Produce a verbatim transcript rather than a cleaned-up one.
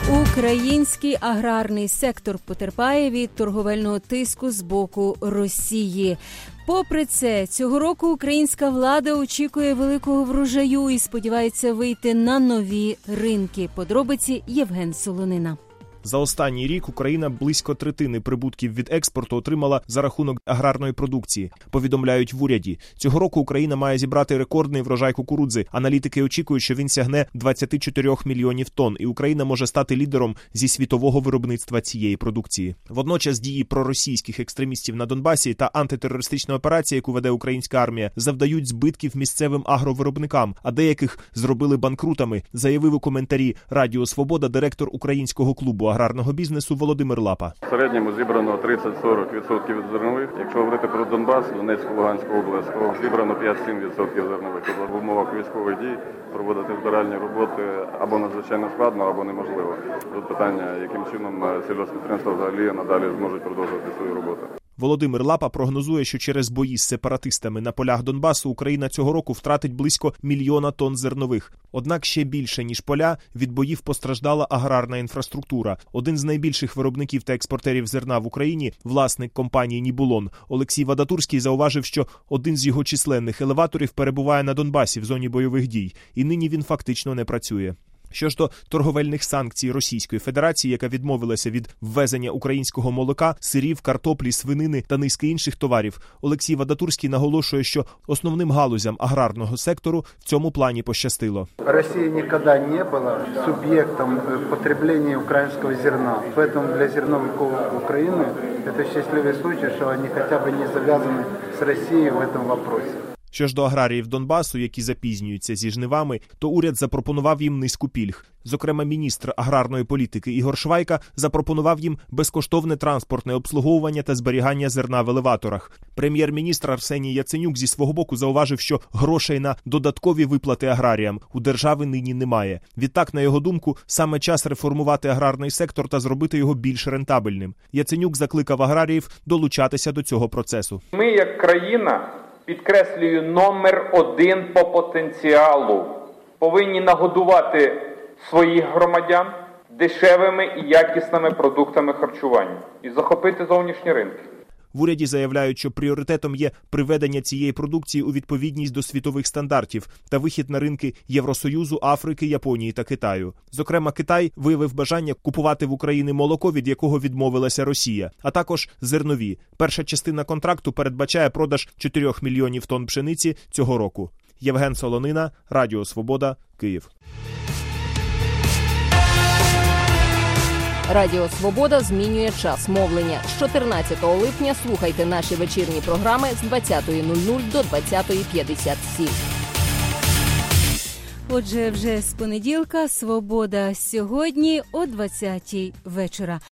Український аграрний сектор потерпає від торговельного тиску з боку Росії. Попри це, цього року українська влада очікує великого врожаю і сподівається вийти на нові ринки. Подробиці Євген Солонина. За останній рік Україна близько третини прибутків від експорту отримала за рахунок аграрної продукції, повідомляють в уряді. Цього року Україна має зібрати рекордний врожай кукурудзи. Аналітики очікують, що він сягне двадцять чотири мільйонів тонн, і Україна може стати лідером зі світового виробництва цієї продукції. Водночас дії проросійських екстремістів на Донбасі та антитерористична операція, яку веде українська армія, завдають збитків місцевим агровиробникам, а деяких зробили банкрутами, заявив у коментарі Радіо Свобода директор українського клубу аграрного бізнесу Володимир Лапа. В середньому зібрано тридцять-сорок відсотків від зернових. Якщо говорити про Донбас, Донецьку, Луганську область, то зібрано п'ять-сім відсотків зернових. Тобто в умовах військових дій проводити збиральні роботи або надзвичайно складно, або неможливо. Тут питання, яким чином сільгосппідприємства взагалі надалі зможуть продовжувати свою роботу. Володимир Лапа прогнозує, що через бої з сепаратистами на полях Донбасу Україна цього року втратить близько мільйона тонн зернових. Однак ще більше, ніж поля, від боїв постраждала аграрна інфраструктура. Один з найбільших виробників та експортерів зерна в Україні, власник компанії «Нібулон» Олексій Вадатурський зауважив, що один з його численних елеваторів перебуває на Донбасі в зоні бойових дій, і нині він фактично не працює. Що ж до торговельних санкцій Російської Федерації, яка відмовилася від ввезення українського молока, сирів, картоплі, свинини та низки інших товарів, Олексій Вадатурський наголошує, що основним галузям аграрного сектору в цьому плані пощастило. Росія ніколи не була суб'єктом потреблення українського зерна. Тому для зерновиків України це щасливий случай, що вони хоча б не зав'язані з Росією в цьому питанні. Що ж до аграріїв Донбасу, які запізнюються зі жнивами, то уряд запропонував їм низку пільг. Зокрема, міністр аграрної політики Ігор Швайка запропонував їм безкоштовне транспортне обслуговування та зберігання зерна в елеваторах. Прем'єр-міністр Арсеній Яценюк зі свого боку зауважив, що грошей на додаткові виплати аграріям у держави нині немає. Відтак, на його думку, саме час реформувати аграрний сектор та зробити його більш рентабельним. Яценюк закликав аграріїв долучатися до цього процесу. Ми, як країна, підкреслюю, номер один по потенціалу, повинні нагодувати своїх громадян дешевими і якісними продуктами харчування і захопити зовнішні ринки. В уряді заявляють, що пріоритетом є приведення цієї продукції у відповідність до світових стандартів та вихід на ринки Євросоюзу, Африки, Японії та Китаю. Зокрема, Китай виявив бажання купувати в Україні молоко, від якого відмовилася Росія, а також зернові. Перша частина контракту передбачає продаж чотирьох мільйонів тонн пшениці цього року. Євген Солонина, Радіо Свобода, Київ. Радіо Свобода змінює час мовлення. З чотирнадцятого липня слухайте наші вечірні програми з двадцятої нуль нуль до двадцятої п'ятдесят сім. Отже, вже з понеділка «Свобода» сьогодні о двадцятій вечора.